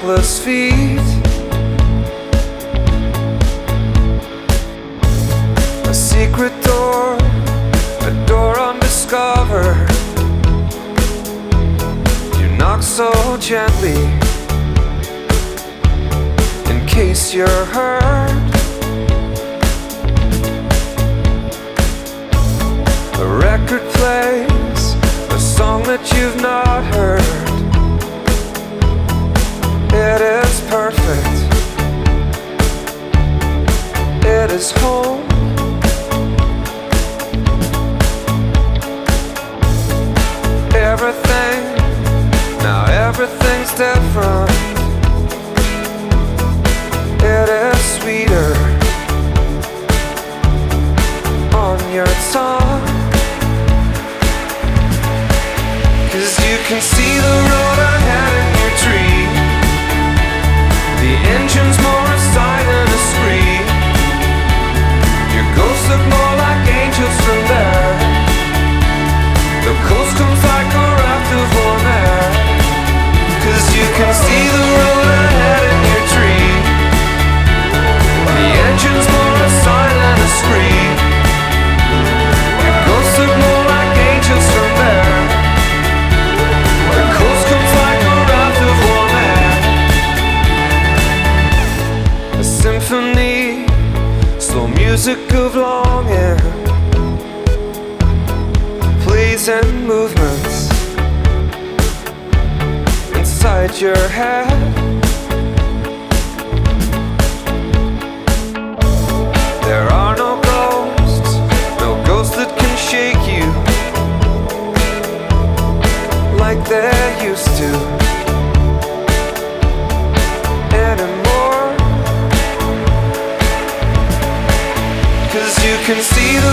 trackless feet. A secret door, a door undiscovered. You knock so gently, in case you're hurt. A record plays a song that you've not heard. It is perfect. It is home. Everything, now everything's different. It is sweeter on your tongue. 'Cause you can see the road ahead in your tree. The engine's more a sign than a scream. Your ghosts look more like angels from there. The coast comes like a raft of warm air. 'Cause you can see the road ahead in your tree. The engine's more a sign than a scream. Your ghosts look more like angels from there. The coast comes like a raft of warm air. A symphony, slow music of longing, plays and movements inside your head. There are no ghosts that can shake you like they used to anymore. 'Cause you can see the